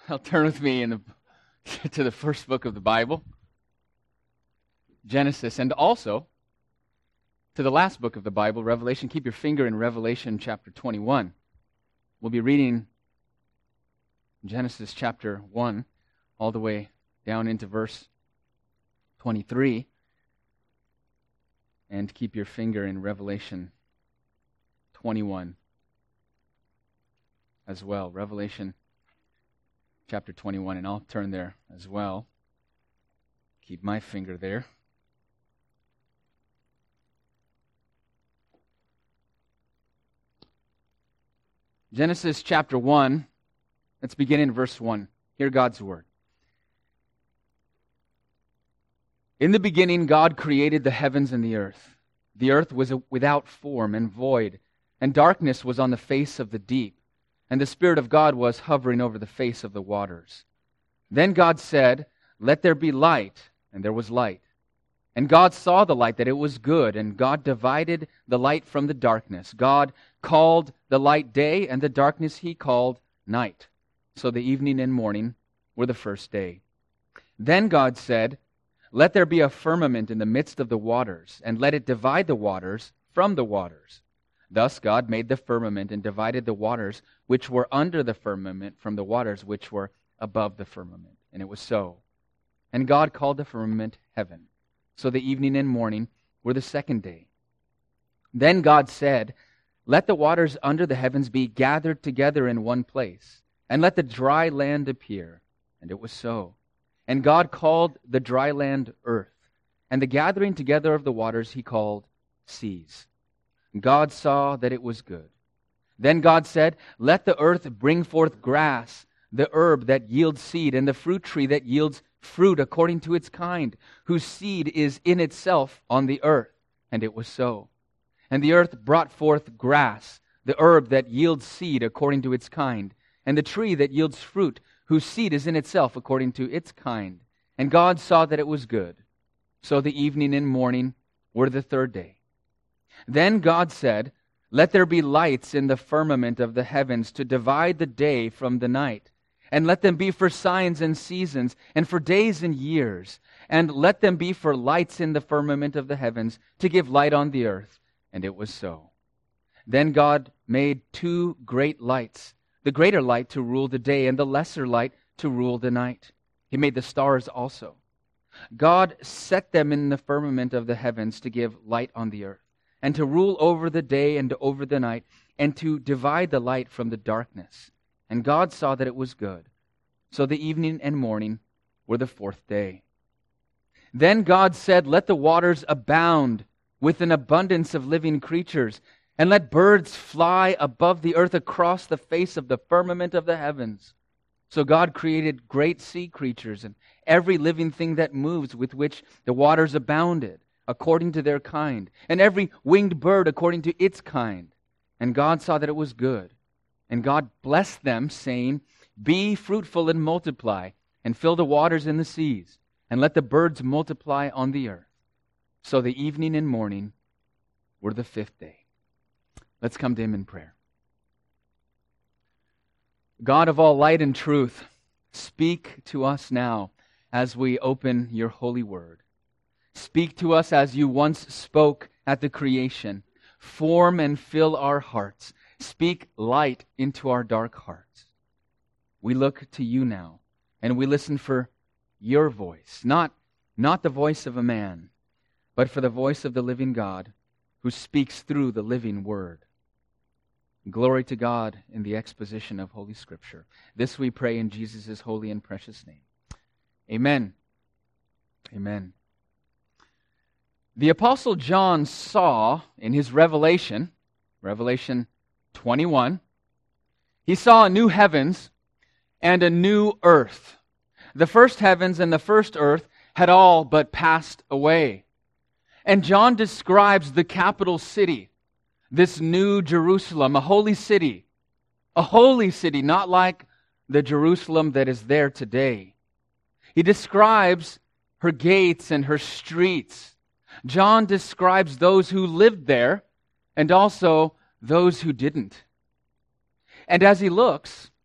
Well, turn with me to the first book of the Bible, Genesis, and also to the last book of the Bible, Revelation. Keep your finger in Revelation chapter 21. We'll be reading Genesis chapter 1 all the way down into verse 23. And keep your finger in Revelation 21 as well. Revelation chapter 21, and I'll turn there as well. Keep my finger there. Genesis chapter 1, let's begin in verse 1. Hear God's word. In the beginning, God created the heavens and the earth. The earth was without form and void, and darkness was on the face of the deep, and the Spirit of God was hovering over the face of the waters. Then God said, "Let there be light," and there was light. And God saw the light, that it was good, and God divided the light from the darkness. God called the light day, and the darkness He called night. So the evening and morning were the first day. Then God said, "Let there be a firmament in the midst of the waters, and let it divide the waters from the waters." Thus God made the firmament and divided the waters which were under the firmament from the waters which were above the firmament. And it was so. And God called the firmament heaven. So the evening and morning were the second day. Then God said, "Let the waters under the heavens be gathered together in one place, and let the dry land appear." And it was so. And God called the dry land earth, and the gathering together of the waters He called seas. God saw that it was good. Then God said, "Let the earth bring forth grass, the herb that yields seed, and the fruit tree that yields fruit according to its kind, whose seed is in itself on the earth." And it was so. And the earth brought forth grass, the herb that yields seed according to its kind, and the tree that yields fruit, whose seed is in itself according to its kind. And God saw that it was good. So the evening and morning were the third day. Then God said, "Let there be lights in the firmament of the heavens to divide the day from the night, and let them be for signs and seasons, and for days and years, and let them be for lights in the firmament of the heavens to give light on the earth." And it was so. Then God made two great lights, the greater light to rule the day, and the lesser light to rule the night. He made the stars also. God set them in the firmament of the heavens to give light on the earth, and to rule over the day and over the night, and to divide the light from the darkness. And God saw that it was good. So the evening and morning were the fourth day. Then God said, "Let the waters abound with an abundance of living creatures, and let birds fly above the earth across the face of the firmament of the heavens." So God created great sea creatures and every living thing that moves, with which the waters abounded, according to their kind, and every winged bird according to its kind. And God saw that it was good. And God blessed them, saying, "Be fruitful and multiply, and fill the waters in the seas, and let the birds multiply on the earth." So the evening and morning were the fifth day. Let's come to Him in prayer. God of all light and truth, speak to us now as we open your holy word. Speak to us as you once spoke at the creation. Form and fill our hearts. Speak light into our dark hearts. We look to you now, and we listen for your voice, not the voice of a man, but for the voice of the living God who speaks through the living word. Glory to God in the exposition of Holy Scripture. This we pray in Jesus' holy and precious name. Amen. Amen. The Apostle John saw in his Revelation 21, he saw a new heavens and a new earth. The first heavens and the first earth had all but passed away. And John describes the capital city, this new Jerusalem, a holy city, not like the Jerusalem that is there today. He describes her gates and her streets. John describes those who lived there and also those who didn't. And as he looks,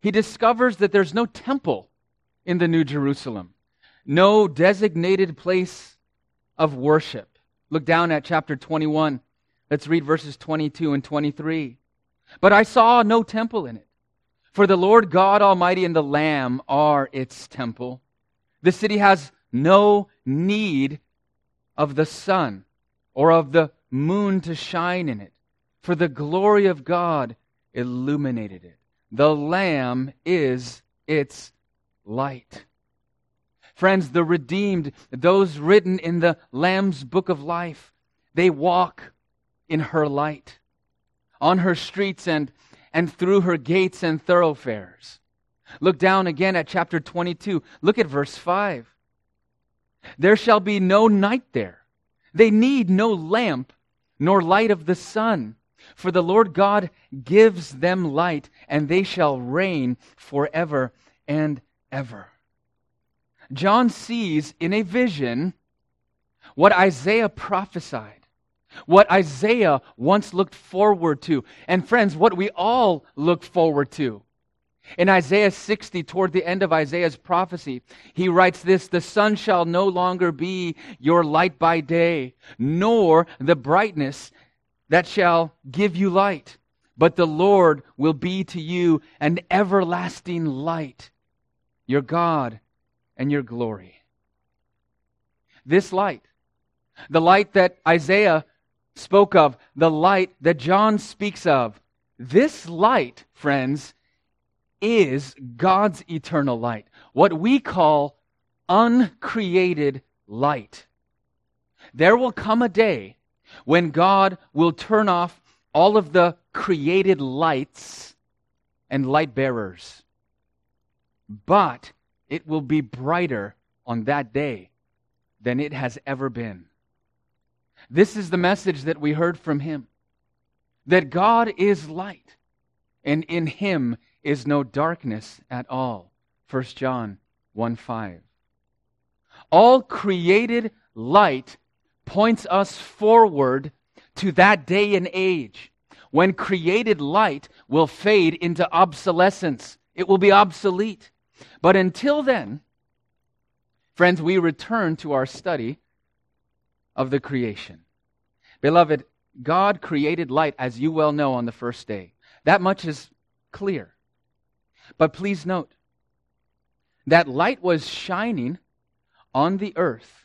he discovers that there's no temple in the New Jerusalem, no designated place of worship. Look down at chapter 21. Let's read verses 22 and 23. But I saw no temple in it, for the Lord God Almighty and the Lamb are its temple. The city has no need of the sun or of the moon to shine in it, for the glory of God illuminated it. The Lamb is its light. Friends, the redeemed, those written in the Lamb's book of life, they walk in her light, on her streets and through her gates and thoroughfares. Look down again at chapter 22. Look at verse 5. There shall be no night there. They need no lamp nor light of the sun, for the Lord God gives them light, and they shall reign forever and ever. John sees in a vision what Isaiah prophesied, what Isaiah once looked forward to, and friends, what we all look forward to. In Isaiah 60, toward the end of Isaiah's prophecy, he writes this: the sun shall no longer be your light by day, nor the brightness that shall give you light, but the Lord will be to you an everlasting light, your God and your glory. This light, the light that Isaiah spoke of, the light that John speaks of, this light, friends, is God's eternal light, what we call uncreated light. There will come a day when God will turn off all of the created lights and light bearers. But it will be brighter on that day than it has ever been. This is the message that we heard from him, that God is light, and in him is no darkness at all. 1 John 1:5. All created light points us forward to that day and age when created light will fade into obsolescence. It will be obsolete. But until then, friends, we return to our study of the creation. Beloved, God created light, as you well know, on the first day. That much is clear. But please note that light was shining on the earth.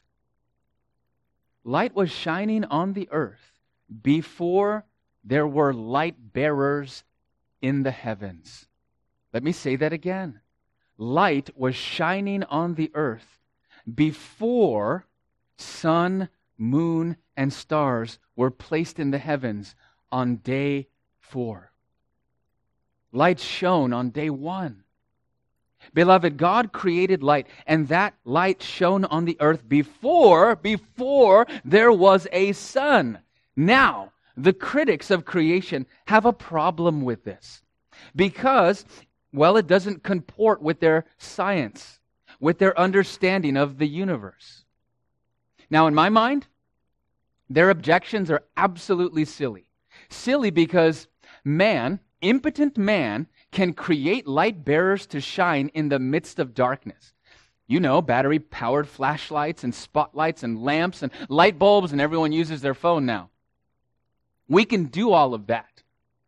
Light was shining on the earth before there were light bearers in the heavens. Let me say that again. Light was shining on the earth before sun, moon, and stars were placed in the heavens on day 4. Light shone on day 1. Beloved, God created light, and that light shone on the earth before there was a sun. Now, the critics of creation have a problem with this because, well, it doesn't comport with their science, with their understanding of the universe. Now, in my mind, their objections are absolutely silly. Silly because man, impotent man, can create light bearers to shine in the midst of darkness. You know, battery-powered flashlights and spotlights and lamps and light bulbs, and everyone uses their phone now. We can do all of that.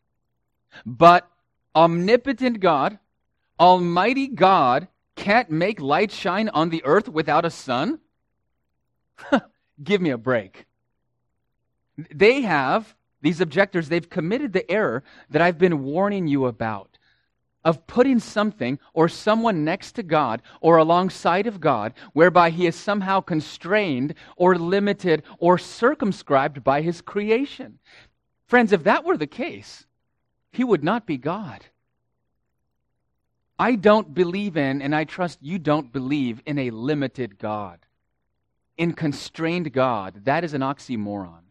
But omnipotent God, almighty God, can't make light shine on the earth without a sun? Give me a break. These objectors, they've committed the error that I've been warning you about, of putting something or someone next to God or alongside of God, whereby he is somehow constrained or limited or circumscribed by his creation. Friends, if that were the case, he would not be God. I don't believe in, and I trust you don't believe in, a limited God, in constrained God. That is an oxymoron.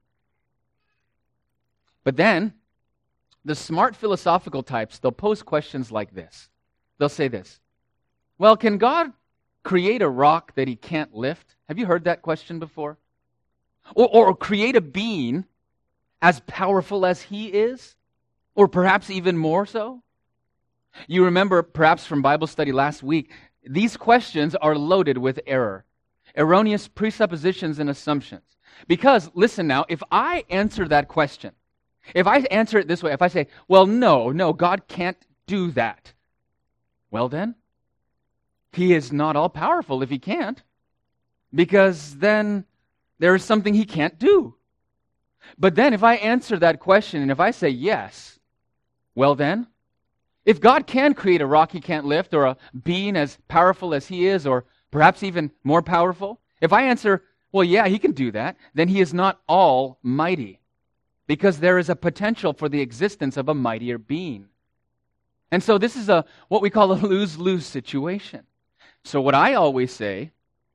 But then, the smart philosophical types, they'll pose questions like this. They'll say this: well, can God create a rock that he can't lift? Have you heard that question before? Or create a being as powerful as he is? Or perhaps even more so? You remember, perhaps from Bible study last week, these questions are loaded with error, erroneous presuppositions and assumptions. Because, listen now, if I answer that question, if I answer it this way, if I say, well, no, God can't do that, well then, He is not all-powerful if He can't, because then there is something He can't do. But then if I answer that question and if I say yes, well then, if God can create a rock He can't lift, or a being as powerful as He is, or perhaps even more powerful, if I answer, well, yeah, He can do that, then He is not almighty, because there is a potential for the existence of a mightier being. And so this is what we call a lose-lose situation. So what I always say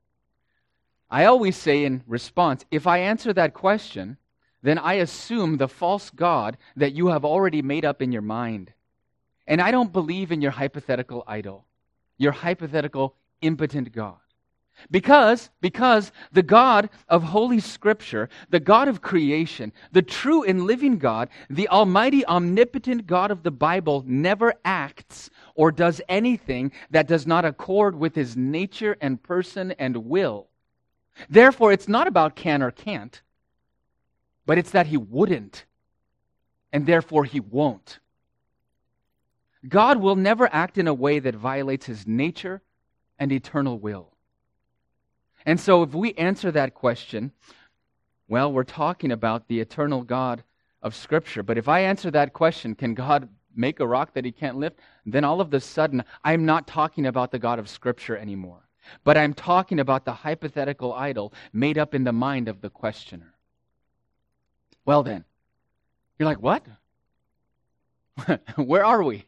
in response, if I answer that question, then I assume the false God that you have already made up in your mind. And I don't believe in your hypothetical idol, your hypothetical impotent God. Because the God of Holy Scripture, the God of creation, the true and living God, the almighty, omnipotent God of the Bible never acts or does anything that does not accord with His nature and person and will. Therefore, it's not about can or can't, but it's that He wouldn't, and therefore He won't. God will never act in a way that violates His nature and eternal will. And so if we answer that question, well, we're talking about the eternal God of Scripture. But if I answer that question, can God make a rock that He can't lift? Then all of a sudden, I'm not talking about the God of Scripture anymore. But I'm talking about the hypothetical idol made up in the mind of the questioner. Well then, you're like, what? Where are we?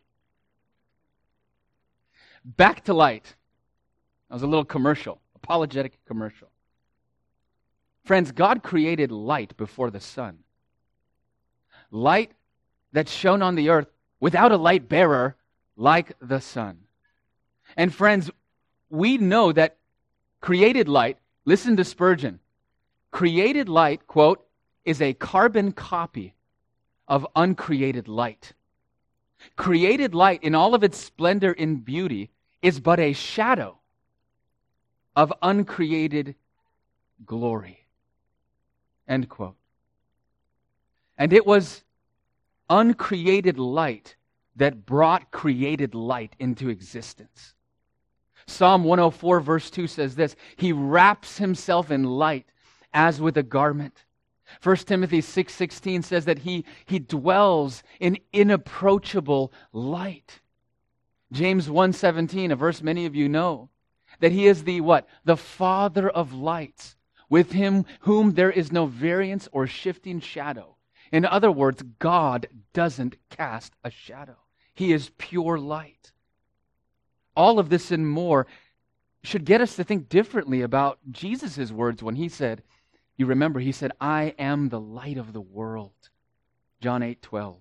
Back to light. That was a little commercial. Apologetic commercial. Friends, God created light before the sun. Light that shone on the earth without a light bearer like the sun. And friends, we know that created light, listen to Spurgeon, created light, quote, is a carbon copy of uncreated light. Created light in all of its splendor and beauty is but a shadow of uncreated glory. End quote. And it was uncreated light that brought created light into existence. Psalm 104 verse 2 says this, He wraps Himself in light as with a garment. 1 Timothy 6:16 says that he dwells in inapproachable light. James 1:17, a verse many of you know, that He is the what? The Father of lights, with whom there is no variance or shifting shadow. In other words, God doesn't cast a shadow. He is pure light. All of this and more should get us to think differently about Jesus' words when He said, you remember, He said, I am the light of the world. John 8:12.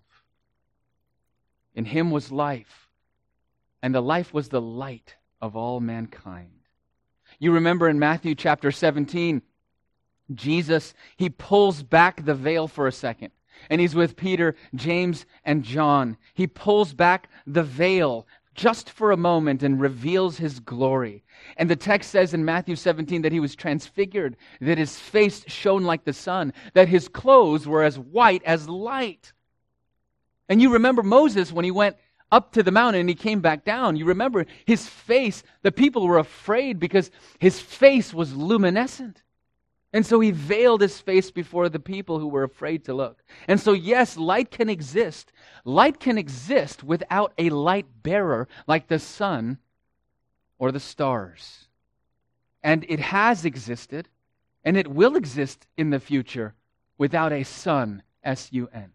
In Him was life, and the life was the light of all mankind. You remember in Matthew chapter 17, Jesus, He pulls back the veil for a second. And He's with Peter, James, and John. He pulls back the veil just for a moment and reveals His glory. And the text says in Matthew 17 that He was transfigured, that His face shone like the sun, that His clothes were as white as light. And you remember Moses when he went up to the mountain and he came back down. You remember his face, the people were afraid because his face was luminescent. And so he veiled his face before the people who were afraid to look. And so yes, light can exist. Light can exist without a light bearer like the sun or the stars. And it has existed, and it will exist in the future without a sun, S-U-N.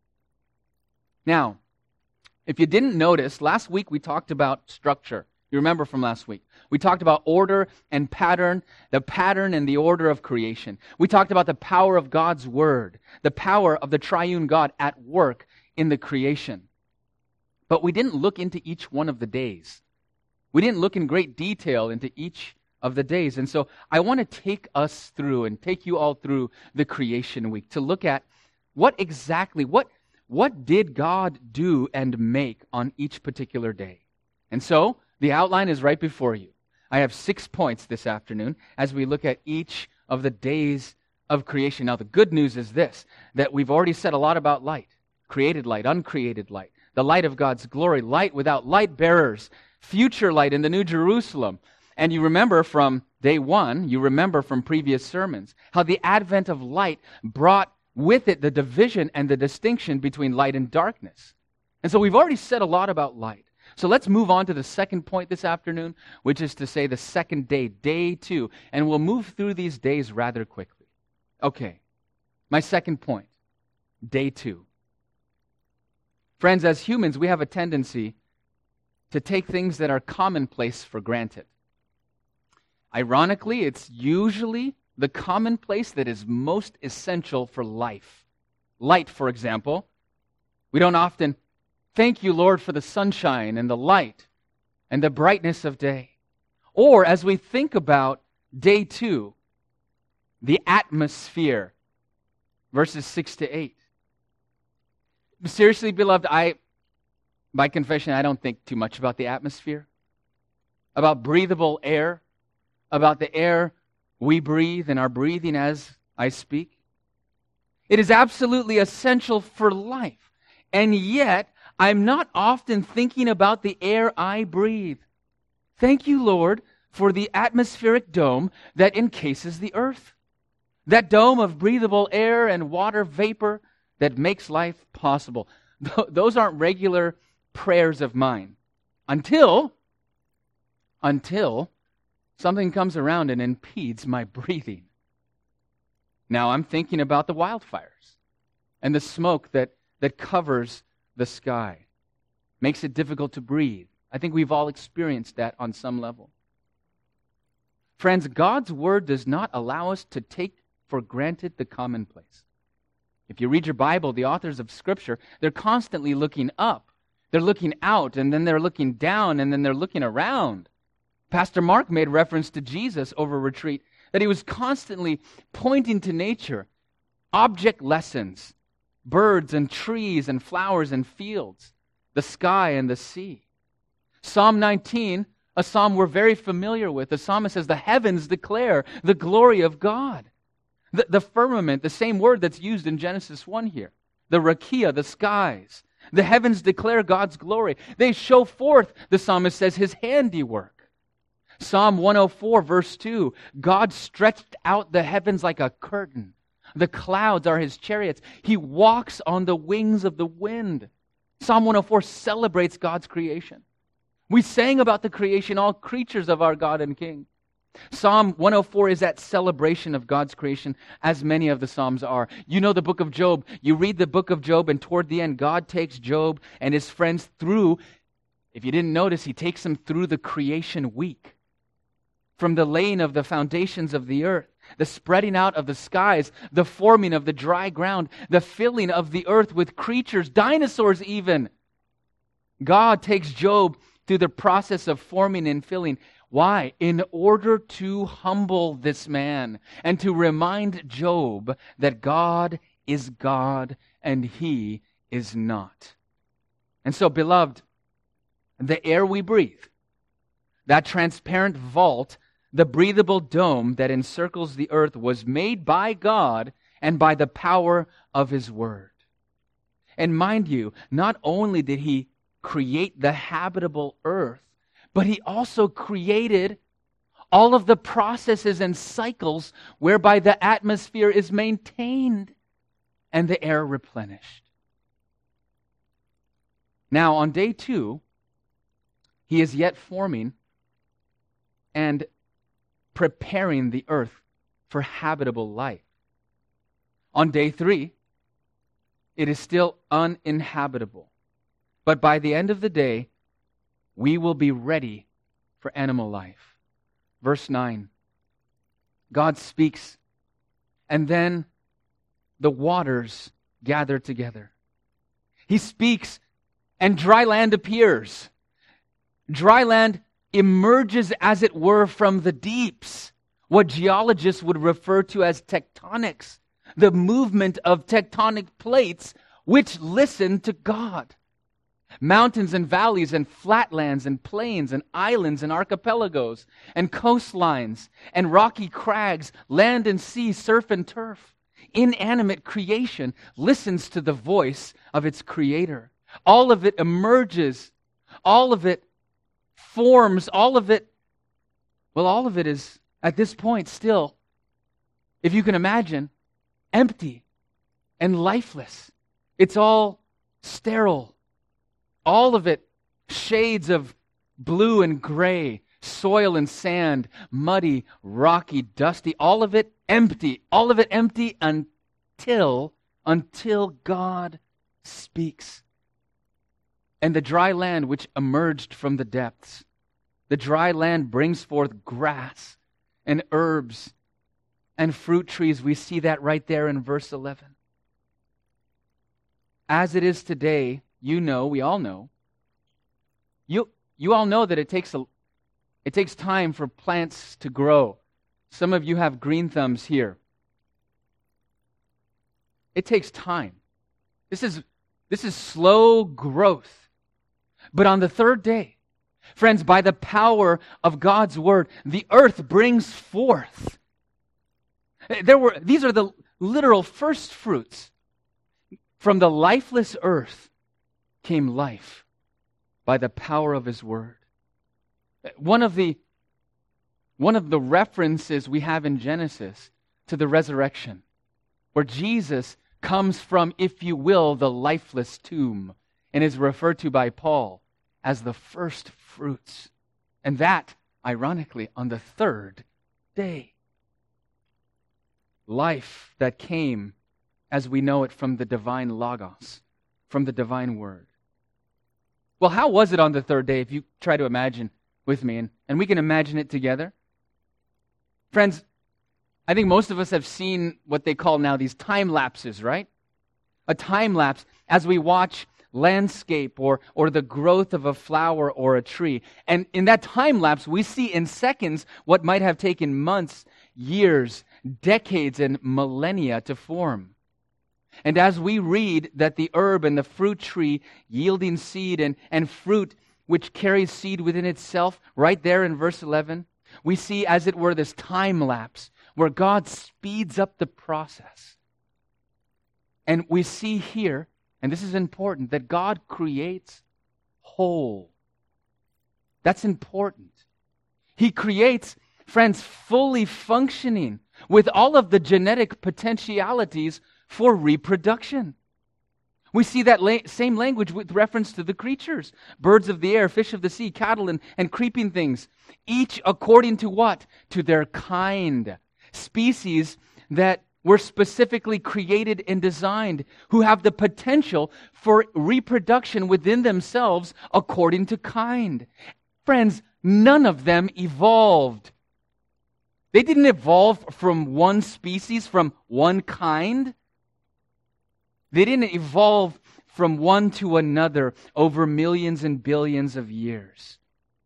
Now, if you didn't notice, last week we talked about structure. You remember from last week. We talked about order and pattern, the pattern and the order of creation. We talked about the power of God's Word, the power of the triune God at work in the creation. But we didn't look into each one of the days. We didn't look in great detail into each of the days. And so I want to take us through and take you all through the creation week to look at what what did God do and make on each particular day? And so, the outline is right before you. I have 6 points this afternoon as we look at each of the days of creation. Now, the good news is this, that we've already said a lot about light. Created light, uncreated light, the light of God's glory, light without light bearers, future light in the New Jerusalem. And you remember from day one, you remember from previous sermons, how the advent of light brought with it the division and the distinction between light and darkness. And so we've already said a lot about light. So let's move on to the second point this afternoon, which is to say the second day, day 2. And we'll move through these days rather quickly. Okay, my second point, day 2. Friends, as humans, we have a tendency to take things that are commonplace for granted. Ironically, it's usually the commonplace that is most essential for life. Light, for example. We don't often thank you, Lord, for the sunshine and the light and the brightness of day. Or as we think about day 2, the atmosphere, verses 6 to 8. Seriously, beloved, by confession, I don't think too much about the atmosphere, about breathable air, about the air we breathe and are breathing as I speak. It is absolutely essential for life, and yet I'm not often thinking about the air I breathe. Thank you, Lord, for the atmospheric dome that encases the earth. That dome of breathable air and water vapor that makes life possible. Those aren't regular prayers of mine. Until something comes around and impedes my breathing. Now I'm thinking about the wildfires and the smoke that covers the sky. Makes it difficult to breathe. I think we've all experienced that on some level. Friends, God's Word does not allow us to take for granted the commonplace. If you read your Bible, the authors of Scripture, they're constantly looking up. They're looking out, and then they're looking down, and then they're looking around. Pastor Mark made reference to Jesus over retreat, that he was constantly pointing to nature, object lessons, birds and trees and flowers and fields, the sky and the sea. Psalm 19, a psalm we're very familiar with, the psalmist says, the heavens declare the glory of God. The firmament, the same word that's used in Genesis 1 here. The rakia, the skies. The heavens declare God's glory. They show forth, the psalmist says, His handiwork. Psalm 104, verse 2, God stretched out the heavens like a curtain. The clouds are His chariots. He walks on the wings of the wind. Psalm 104 celebrates God's creation. We sang about the creation, all creatures of our God and King. Psalm 104 is that celebration of God's creation, as many of the Psalms are. You know the book of Job. You read the book of Job, and toward the end, God takes Job and his friends through, if you didn't notice, He takes them through the creation week. From the laying of the foundations of the earth, the spreading out of the skies, the forming of the dry ground, the filling of the earth with creatures, dinosaurs even. God takes Job through the process of forming and filling. Why? In order to humble this man and to remind Job that God is God and he is not. And so, beloved, the air we breathe, that transparent vault, the breathable dome that encircles the earth was made by God and by the power of His Word. And mind you, not only did He create the habitable earth, but He also created all of the processes and cycles whereby the atmosphere is maintained and the air replenished. Now, on day 2, He is yet forming and preparing the earth for habitable life. On day 3, it is still uninhabitable. But by the end of the day, we will be ready for animal life. Verse 9, God speaks, and then the waters gather together. He speaks, and dry land appears. Dry land emerges, as it were, from the deeps, what geologists would refer to as tectonics, the movement of tectonic plates which listen to God. Mountains and valleys and flatlands and plains and islands and archipelagos and coastlines and rocky crags, land and sea, surf and turf. Inanimate creation listens to the voice of its creator. All of it emerges. All of it forms. All of it is, at this point, still, if you can imagine, empty and lifeless. It's all sterile. All of it shades of blue and gray, soil and sand, muddy, rocky, dusty, all of it empty. All of it empty until God speaks. And the dry land which emerged from the depths, the dry land brings forth grass and herbs and fruit trees. We see that right there in verse 11. As it is today, we all know. You all know that it takes time for plants to grow. Some of you have green thumbs here. It takes time. This is slow growth. But on the third day, friends, by the power of God's word, the earth brings forth. These are the literal first fruits. From the lifeless earth came life by the power of his word. One of the references we have in Genesis to the resurrection, where Jesus comes from, if you will, the lifeless tomb, and is referred to by Paul as the first fruits. And that, ironically, on the third day. Life that came, as we know it, from the divine Logos, from the divine word. Well, how was it on the third day, if you try to imagine with me, and we can imagine it together? Friends, I think most of us have seen what they call now these time lapses, right? A time lapse as we watch landscape or the growth of a flower or a tree. And in that time lapse, we see in seconds what might have taken months, years, decades, and millennia to form. And as we read that the herb and the fruit tree yielding seed and fruit which carries seed within itself, right there in verse 11, we see, as it were, this time lapse where God speeds up the process. And we see here, and this is important, that God creates whole. That's important. He creates, friends, fully functioning with all of the genetic potentialities for reproduction. We see that same language with reference to the creatures. Birds of the air, fish of the sea, cattle, and creeping things. Each according to what? To their kind. Species that were specifically created and designed, who have the potential for reproduction within themselves according to kind. Friends, none of them evolved. They didn't evolve from one species, from one kind. They didn't evolve from one to another over millions and billions of years.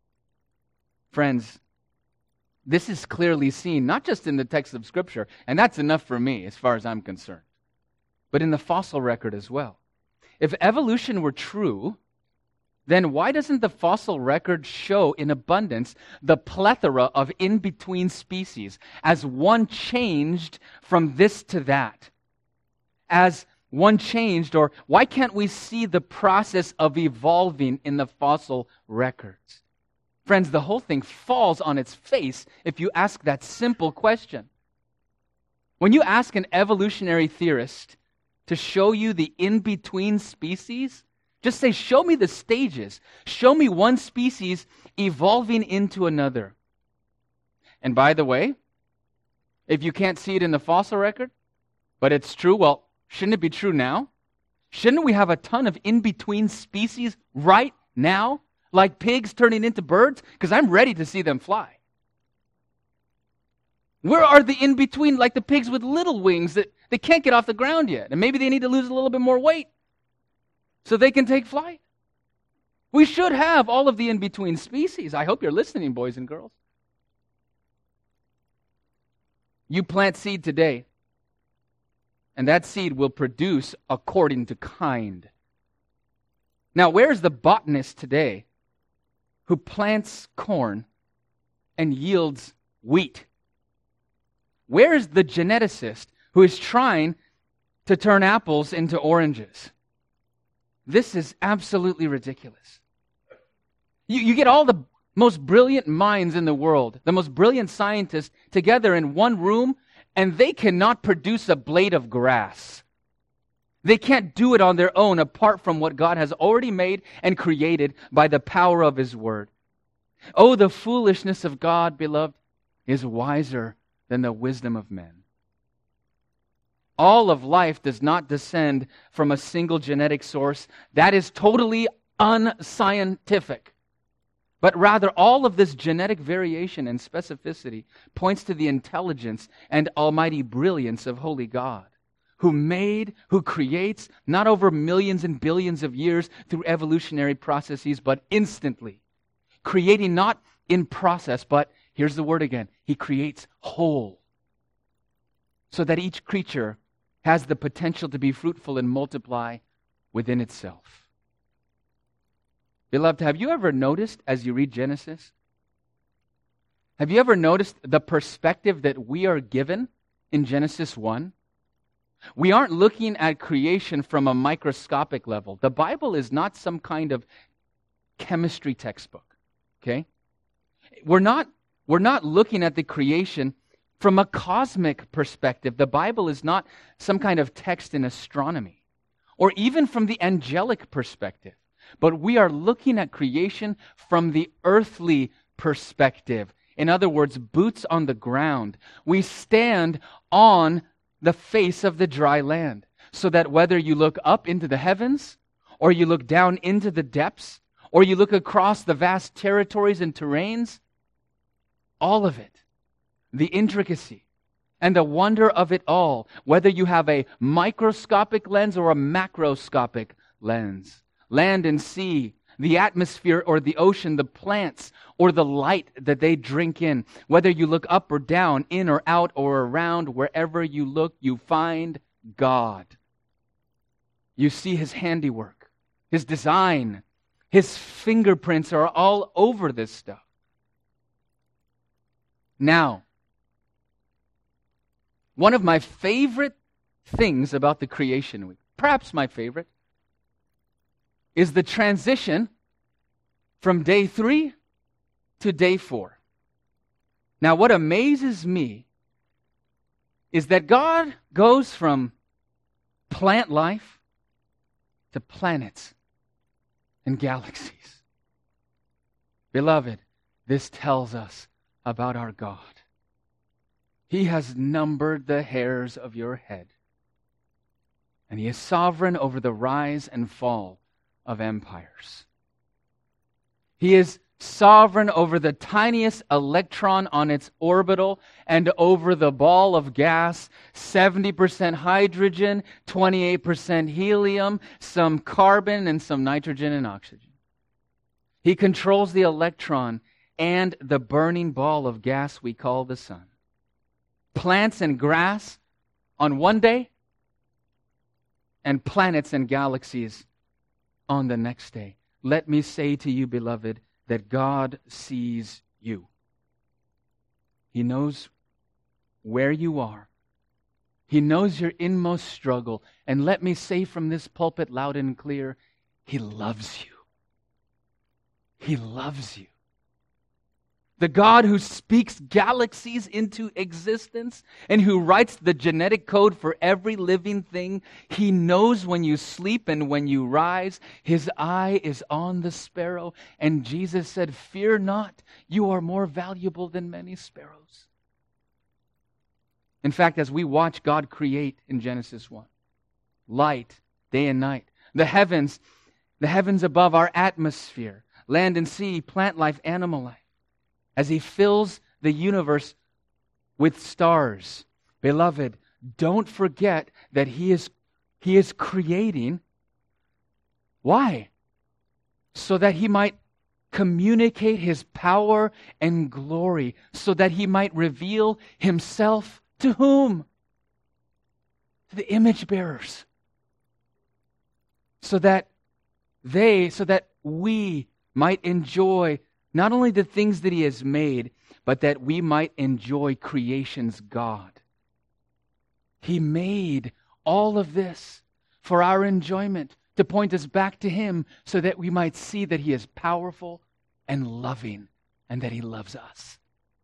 Friends, this is clearly seen, not just in the text of Scripture, and that's enough for me as far as I'm concerned, but in the fossil record as well. If evolution were true, then why doesn't the fossil record show in abundance the plethora of in-between species as one changed from this to that? As one changed, or why can't we see the process of evolving in the fossil records? Friends, the whole thing falls on its face if you ask that simple question. When you ask an evolutionary theorist to show you the in-between species, just say, show me the stages. Show me one species evolving into another. And by the way, if you can't see it in the fossil record, but it's true, well, shouldn't it be true now? Shouldn't we have a ton of in-between species right now? Like pigs turning into birds? Because I'm ready to see them fly. Where are the in-between, like the pigs with little wings that they can't get off the ground yet? And maybe they need to lose a little bit more weight so they can take flight. We should have all of the in-between species. I hope you're listening, boys and girls. You plant seed today. and that seed will produce according to kind. Now, where's the botanist today who plants corn and yields wheat? Where's the geneticist who is trying to turn apples into oranges? This is absolutely ridiculous. You get all the most brilliant minds in the world, the most brilliant scientists together in one room, and they cannot produce a blade of grass. They can't do it on their own apart from what God has already made and created by the power of His Word. Oh, the foolishness of God, beloved, is wiser than the wisdom of men. All of life does not descend from a single genetic source. That is totally unscientific. But rather, all of this genetic variation and specificity points to the intelligence and almighty brilliance of holy God, who creates, not over millions and billions of years through evolutionary processes, but instantly. Creating not in process, but, here's the word again, He creates whole. So that each creature has the potential to be fruitful and multiply within itself. Beloved, have you ever noticed as you read Genesis? Have you ever noticed the perspective that we are given in Genesis 1? We aren't looking at creation from a microscopic level. The Bible is not some kind of chemistry textbook, okay? We're not looking at the creation from a cosmic perspective. The Bible is not some kind of text in astronomy, or even from the angelic perspective. But we are looking at creation from the earthly perspective. In other words, boots on the ground. We stand on the face of the dry land, so that whether you look up into the heavens, or you look down into the depths, or you look across the vast territories and terrains, all of it, the intricacy and the wonder of it all, whether you have a microscopic lens or a macroscopic lens, land and sea, the atmosphere or the ocean, the plants or the light that they drink in, whether you look up or down, in or out or around, wherever you look, you find God. You see His handiwork, His design, His fingerprints are all over this stuff. Now, one of my favorite things about the creation week, perhaps my favorite, is the transition from day 3 to day 4. Now, what amazes me is that God goes from plant life to planets and galaxies. Beloved, this tells us about our God. He has numbered the hairs of your head, and He is sovereign over the rise and fall of empires. He is sovereign over the tiniest electron on its orbital and over the ball of gas, 70% hydrogen, 28% helium, some carbon, and some nitrogen and oxygen. He controls the electron and the burning ball of gas we call the sun. Plants and grass on one day, and planets and galaxies on the next day. Let me say to you, beloved, that God sees you. He knows where you are. He knows your inmost struggle. And let me say from this pulpit loud and clear, He loves you. He loves you. The God who speaks galaxies into existence and who writes the genetic code for every living thing, He knows when you sleep and when you rise. His eye is on the sparrow. And Jesus said, "Fear not, you are more valuable than many sparrows." In fact, as we watch God create in Genesis 1, light, day and night, the heavens above, our atmosphere, land and sea, plant life, animal life, as He fills the universe with stars. Beloved, don't forget that He is creating. Why? So that He might communicate His power and glory, so that He might reveal Himself to whom? to the image bearers, so that we might enjoy not only the things that He has made, but that we might enjoy creation's God. He made all of this for our enjoyment, to point us back to Him so that we might see that He is powerful and loving and that He loves us.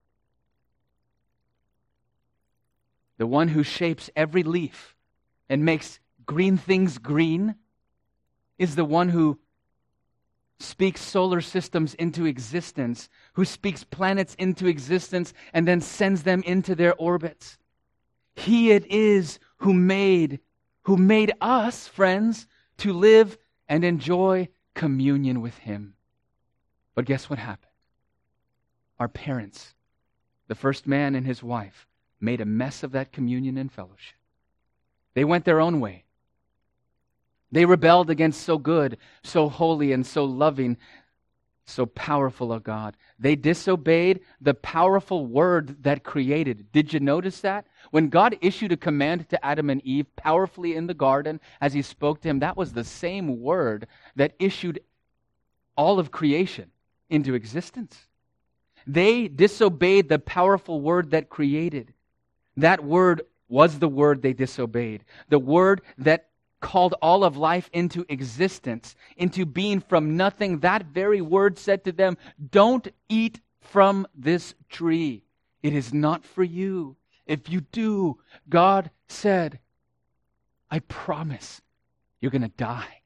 The one who shapes every leaf and makes green things green is the one who speaks solar systems into existence, who speaks planets into existence and then sends them into their orbits. He it is who made us, friends, to live and enjoy communion with Him. But guess what happened? Our parents, the first man and his wife, made a mess of that communion and fellowship. They went their own way. They rebelled against so good, so holy, and so loving, so powerful a God. They disobeyed the powerful word that created. Did you notice that? When God issued a command to Adam and Eve powerfully in the garden as He spoke to him, that was the same word that issued all of creation into existence. They disobeyed the powerful word that created. That word was the word they disobeyed. The word that called all of life into existence, into being from nothing. That very word said to them, don't eat from this tree. It is not for you. If you do, God said, I promise you're going to die.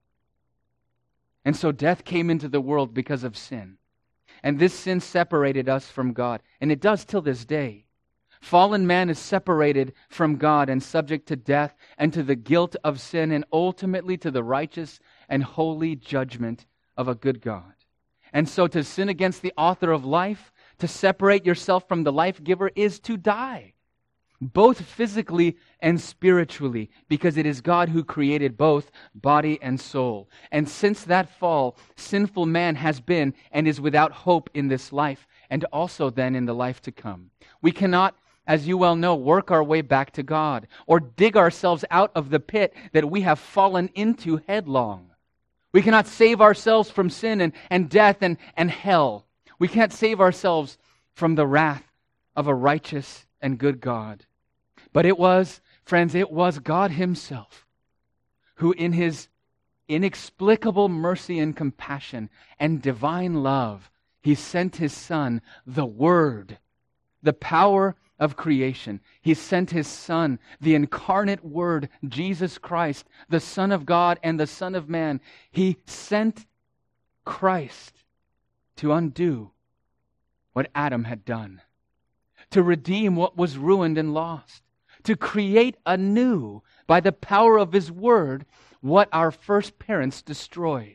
And so death came into the world because of sin. And this sin separated us from God. And it does till this day. Fallen man is separated from God and subject to death and to the guilt of sin and ultimately to the righteous and holy judgment of a good God. And so to sin against the author of life, to separate yourself from the life giver, is to die, both physically and spiritually, because it is God who created both body and soul. And since that fall, sinful man has been and is without hope in this life and also then in the life to come. We cannot, as you well know, work our way back to God or dig ourselves out of the pit that we have fallen into headlong. We cannot save ourselves from sin and death and hell. We can't save ourselves from the wrath of a righteous and good God. But it was, friends, it was God Himself who in His inexplicable mercy and compassion and divine love, He sent His Son, the Word, the power of creation. He sent His Son, the incarnate Word, Jesus Christ, the Son of God and the Son of Man. He sent Christ to undo what Adam had done, to redeem what was ruined and lost, to create anew by the power of His Word what our first parents destroyed.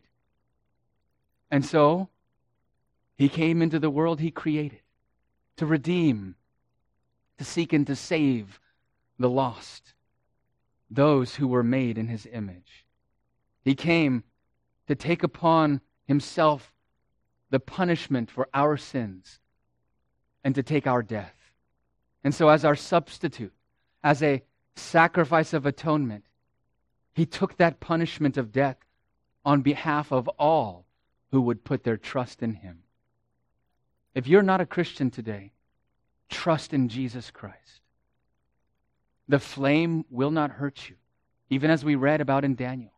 And so, He came into the world He created to redeem, to seek and to save the lost, those who were made in His image. He came to take upon Himself the punishment for our sins and to take our death. And so as our substitute, as a sacrifice of atonement, He took that punishment of death on behalf of all who would put their trust in Him. If you're not a Christian today, trust in Jesus Christ. The flame will not hurt you, even as we read about in Daniel.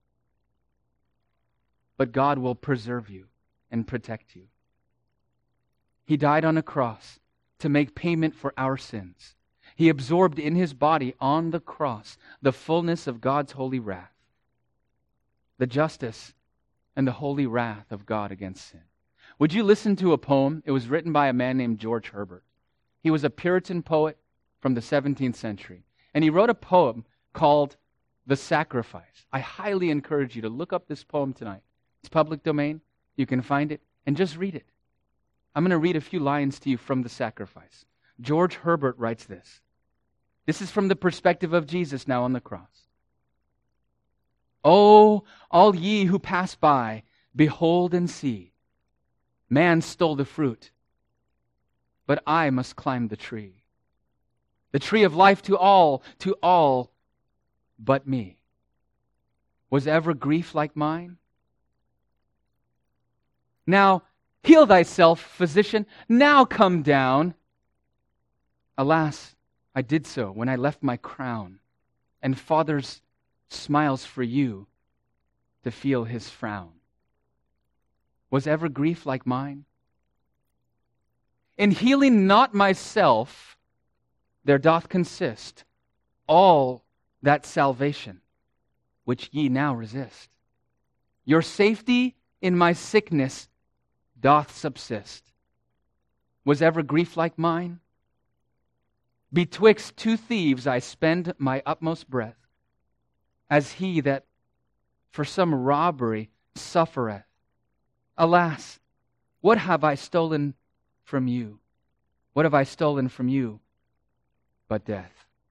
But God will preserve you and protect you. He died on a cross to make payment for our sins. He absorbed in His body on the cross the fullness of God's holy wrath, the justice and the holy wrath of God against sin. Would you listen to a poem? It was written by a man named George Herbert. He was a Puritan poet from the 17th century. And he wrote a poem called The Sacrifice. I highly encourage you to look up this poem tonight. It's public domain. You can find it and just read it. I'm going to read a few lines to you from The Sacrifice. George Herbert writes this. This is from the perspective of Jesus now on the cross. "Oh, all ye who pass by, behold and see. Man stole the fruit, but I must climb the tree. The tree of life to all but me? Was ever grief like mine? Now heal thyself, physician. Now come down. Alas, I did so when I left my crown, and Father's smiles for you to feel his frown. Was ever grief like mine? In healing not myself, there doth consist all that salvation which ye now resist. Your safety in my sickness doth subsist. Was ever grief like mine? Betwixt two thieves I spend my utmost breath, as he that for some robbery suffereth. Alas, what have I stolen from you? What have I stolen from you but death?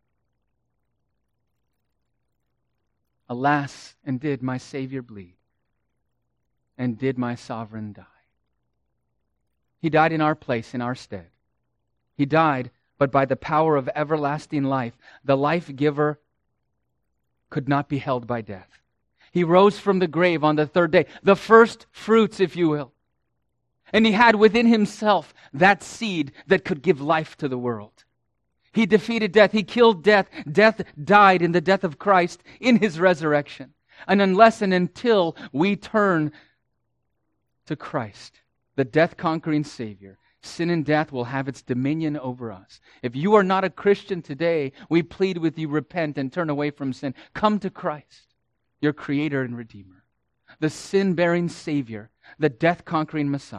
Alas, and did my Savior bleed, and did my sovereign die? He died in our place, in our stead. He died, but by the power of everlasting life, the life giver could not be held by death. He rose from the grave on the third day, the first fruits, if you will. And he had within himself that seed that could give life to the world. He defeated death. He killed death. Death died in the death of Christ in his resurrection. And unless and until we turn to Christ, the death-conquering Savior, sin and death will have its dominion over us. If you are not a Christian today, we plead with you, repent and turn away from sin. Come to Christ, your Creator and Redeemer, the sin-bearing Savior, the death-conquering Messiah.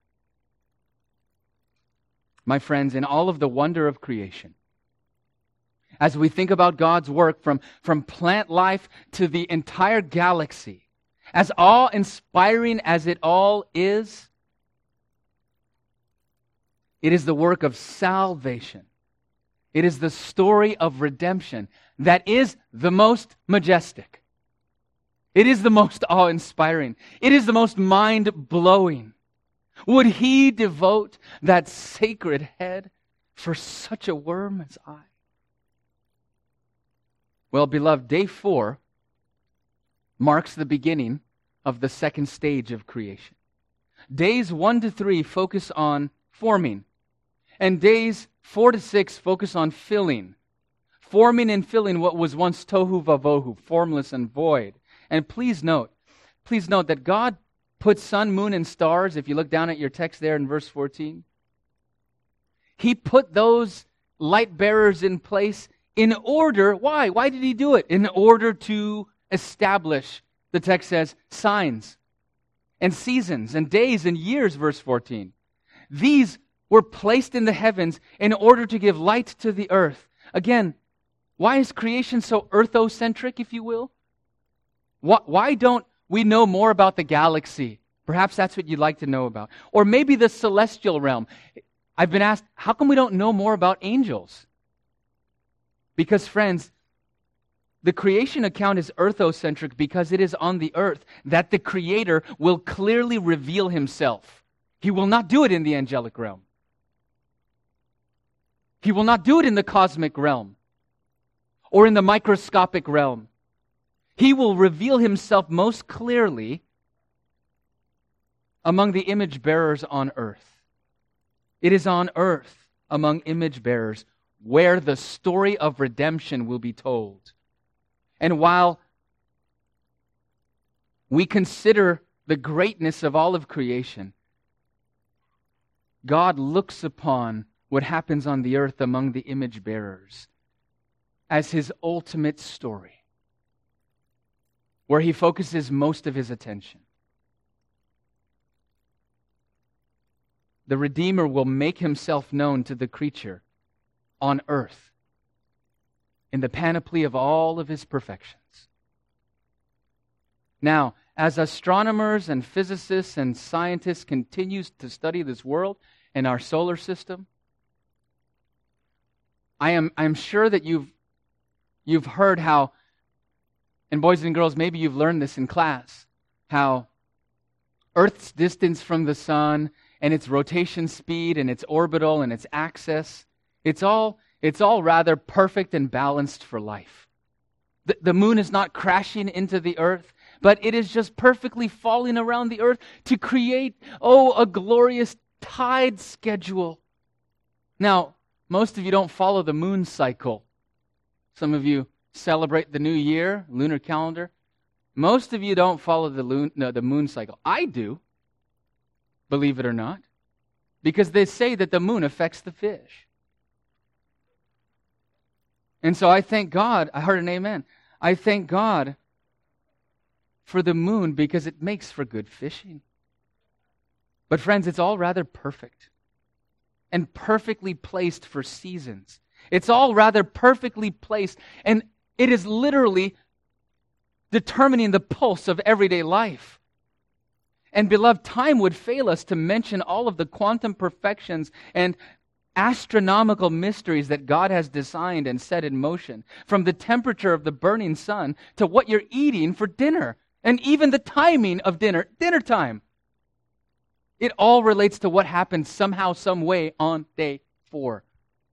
My friends, in all of the wonder of creation, as we think about God's work from plant life to the entire galaxy, as awe-inspiring as it all is, it is the work of salvation. It is the story of redemption that is the most majestic. It is the most awe-inspiring. It is the most mind-blowing. Would he devote that sacred head for such a worm as I? Well, beloved, day 4 marks the beginning of the second stage of creation. Days 1 to 3 focus on forming, and days 4 to 6 focus on filling. Forming and filling what was once tohu vavohu, formless and void. And please note that God put sun, moon, and stars, if you look down at your text there in verse 14, He put those light bearers in place in order, why? Why did He do it? In order to establish, the text says, signs and seasons and days and years, verse 14. These were placed in the heavens in order to give light to the earth. Again, why is creation so earthocentric, if you will? Why don't we know more about the galaxy? Perhaps that's what you'd like to know about. Or maybe the celestial realm. I've been asked, how come we don't know more about angels? Because, friends, the creation account is earthocentric because it is on the earth that the Creator will clearly reveal Himself. He will not do it in the angelic realm. He will not do it in the cosmic realm or in the microscopic realm. He will reveal Himself most clearly among the image bearers on earth. It is on earth, among image bearers, where the story of redemption will be told. And while we consider the greatness of all of creation, God looks upon what happens on the earth among the image bearers as His ultimate story, where He focuses most of His attention. The Redeemer will make Himself known to the creature on earth in the panoply of all of His perfections. Now, as astronomers and physicists and scientists continue to study this world and our solar system, I'm sure that you've heard how, and boys and girls, maybe you've learned this in class, how Earth's distance from the sun and its rotation speed and its orbital and its axis, it's all rather perfect and balanced for life. The moon is not crashing into the earth, but it is just perfectly falling around the earth to create, a glorious tide schedule. Now, most of you don't follow the moon cycle. Some of you celebrate the new year, lunar calendar. Most of you don't follow the moon cycle. I do, believe it or not, because they say that the moon affects the fish. And so I thank God, I heard an amen. I thank God for the moon because it makes for good fishing. But friends, it's all rather perfect and perfectly placed for seasons. It's all rather perfectly placed, and it is literally determining the pulse of everyday life. And beloved, time would fail us to mention all of the quantum perfections and astronomical mysteries that God has designed and set in motion, from the temperature of the burning sun to what you're eating for dinner, and even the timing of dinner time. It all relates to what happened somehow, some way on day 4.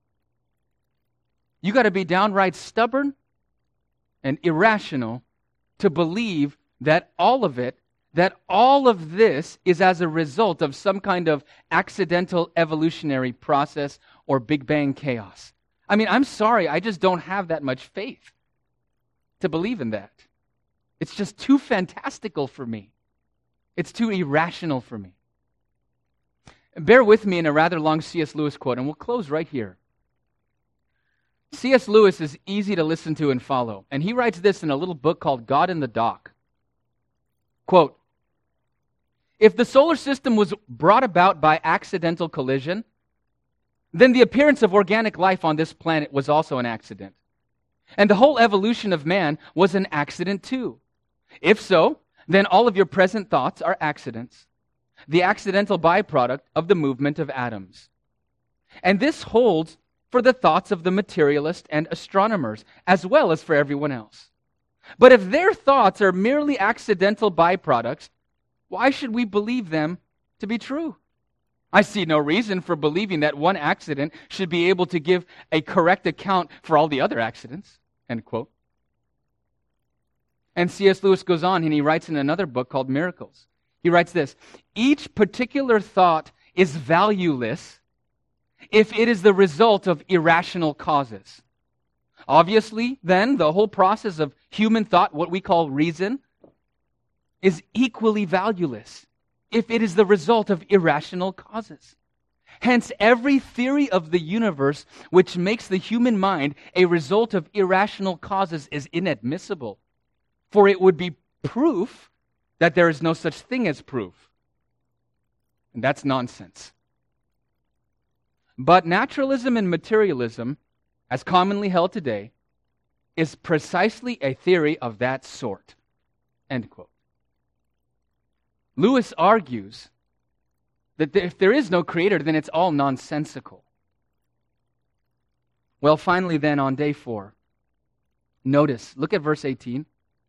You got to be downright stubborn and irrational to believe that all of this is as a result of some kind of accidental evolutionary process or Big Bang chaos. I mean, I'm sorry, I just don't have that much faith to believe in that. It's just too fantastical for me. It's too irrational for me. Bear with me in a rather long C.S. Lewis quote, and we'll close right here. C.S. Lewis is easy to listen to and follow, and he writes this in a little book called God in the Dock. Quote, "If the solar system was brought about by accidental collision, then the appearance of organic life on this planet was also an accident. And the whole evolution of man was an accident too. If so, then all of your present thoughts are accidents, the accidental byproduct of the movement of atoms. And this holds for the thoughts of the materialist and astronomers, as well as for everyone else. But if their thoughts are merely accidental byproducts, why should we believe them to be true? I see no reason for believing that one accident should be able to give a correct account for all the other accidents." End quote. And C.S. Lewis goes on and he writes in another book called Miracles. He writes this, "Each particular thought is valueless if it is the result of irrational causes. Obviously, then, the whole process of human thought, what we call reason, is equally valueless if it is the result of irrational causes. Hence, every theory of the universe which makes the human mind a result of irrational causes is inadmissible, for it would be proof that there is no such thing as proof. And that's nonsense. But naturalism and materialism, as commonly held today, is precisely a theory of that sort." End quote. Lewis argues that if there is no creator, then it's all nonsensical. Well, finally then, on day 4, notice, look at verse 18.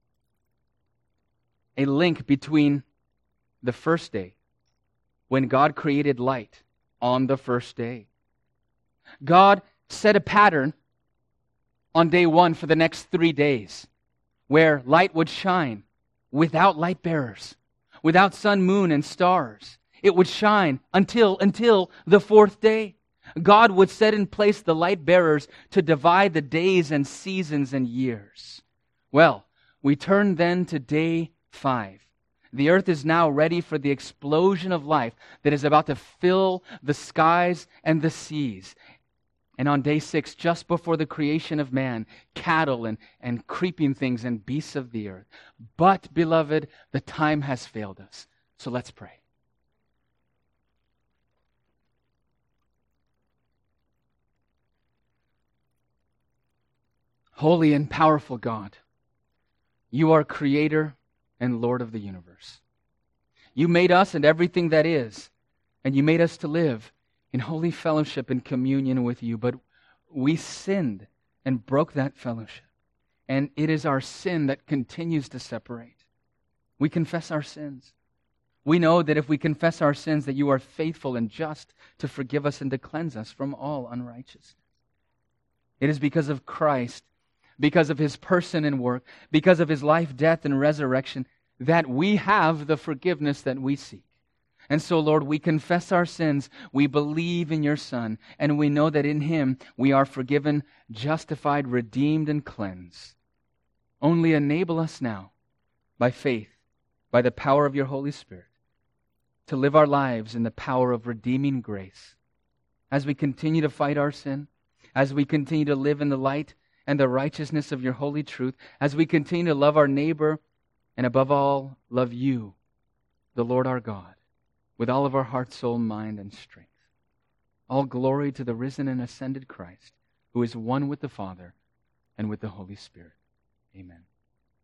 A link between the first day, when God created light on the first day. God set a pattern on day 1 for the next 3 days, where light would shine without light bearers, without sun, moon, and stars. It would shine until the 4th day. God would set in place the light bearers to divide the days and seasons and years. Well, we turn then to day 5. The earth is now ready for the explosion of life that is about to fill the skies and the seas. And on day 6, just before the creation of man, cattle and creeping things and beasts of the earth. But, beloved, the time has failed us. So let's pray. Holy and powerful God, you are creator and Lord of the universe. You made us and everything that is, and you made us to live in holy fellowship and communion with you, but we sinned and broke that fellowship. And it is our sin that continues to separate. We confess our sins. We know that if we confess our sins, that you are faithful and just to forgive us and to cleanse us from all unrighteousness. It is because of Christ because of his person and work, because of his life, death, and resurrection, that we have the forgiveness that we seek. And so, Lord, we confess our sins, we believe in your Son, and we know that in him we are forgiven, justified, redeemed, and cleansed. Only enable us now, by faith, by the power of your Holy Spirit, to live our lives in the power of redeeming grace. As we continue to fight our sin, as we continue to live in the light and the righteousness of your holy truth, as we continue to love our neighbor, and above all, love you, the Lord our God, with all of our heart, soul, mind, and strength. All glory to the risen and ascended Christ, who is one with the Father and with the Holy Spirit. Amen.